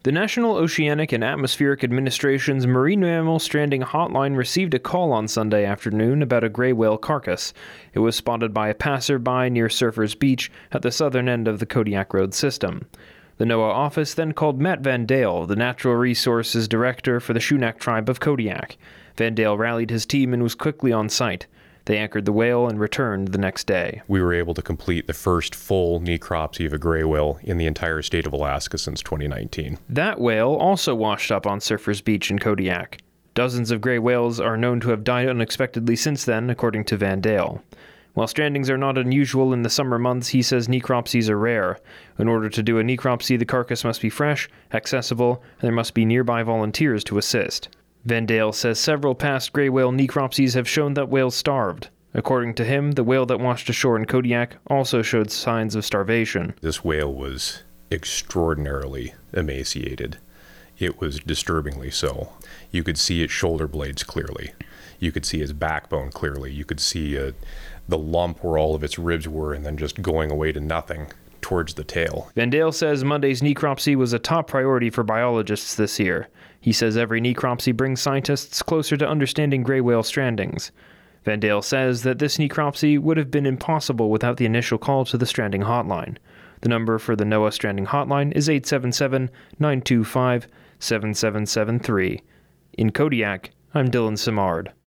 The National Oceanic and Atmospheric Administration's Marine Mammal Stranding Hotline received a call on Sunday afternoon about a gray whale carcass. It was spotted by a passerby near Surfers Beach at the southern end of the Kodiak Road system. The NOAA office then called Matt Van Dale, the Natural Resources Director for the Shunak tribe of Kodiak. Van Dale rallied his team and was quickly on site. They anchored the whale and returned the next day. We were able to complete the first full necropsy of a gray whale in the entire state of Alaska since 2019. That whale also washed up on Surfers Beach in Kodiak. Dozens of gray whales are known to have died unexpectedly since then, according to Van Dale. While strandings are not unusual in the summer months, he says necropsies are rare. In order to do a necropsy, the carcass must be fresh, accessible, and there must be nearby volunteers to assist. Van Dale says several past gray whale necropsies have shown that whales starved. According to him, the whale that washed ashore in Kodiak also showed signs of starvation. This whale was extraordinarily emaciated. It was disturbingly so. You could see its shoulder blades clearly. You could see its backbone clearly. You could see the lump where all of its ribs were and then just going away to nothing towards the tail. Van Dale says Monday's necropsy was a top priority for biologists this year. He says every necropsy brings scientists closer to understanding gray whale strandings. Van Dale says that this necropsy would have been impossible without the initial call to the stranding hotline. The number for the NOAA stranding hotline is 877-925-7773. In Kodiak, I'm Dylan Simard.